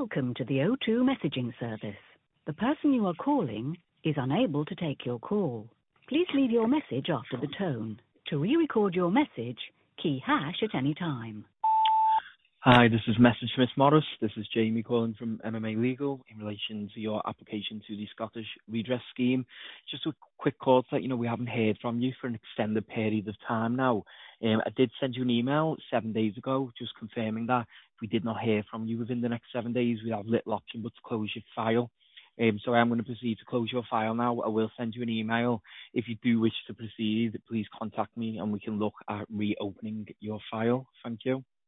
Welcome to the O2 messaging service. The person you are calling is unable to take your call. Please leave your message after the tone. To re-record your message, key hash at any time. Hi, this is Message Smith Morris. This is Jamie calling from MMA Legal in relation to your application to the Scottish Redress Scheme. Just a quick call to let you know we haven't heard from you for an extended period of time now. I did send you an email 7 days ago just confirming that if we did not hear from you within the next 7 days, we have little option but to close your file. So I'm going to proceed to close your file now. I will send you an email. If you do wish to proceed, please contact me and we can look at reopening your file. Thank you.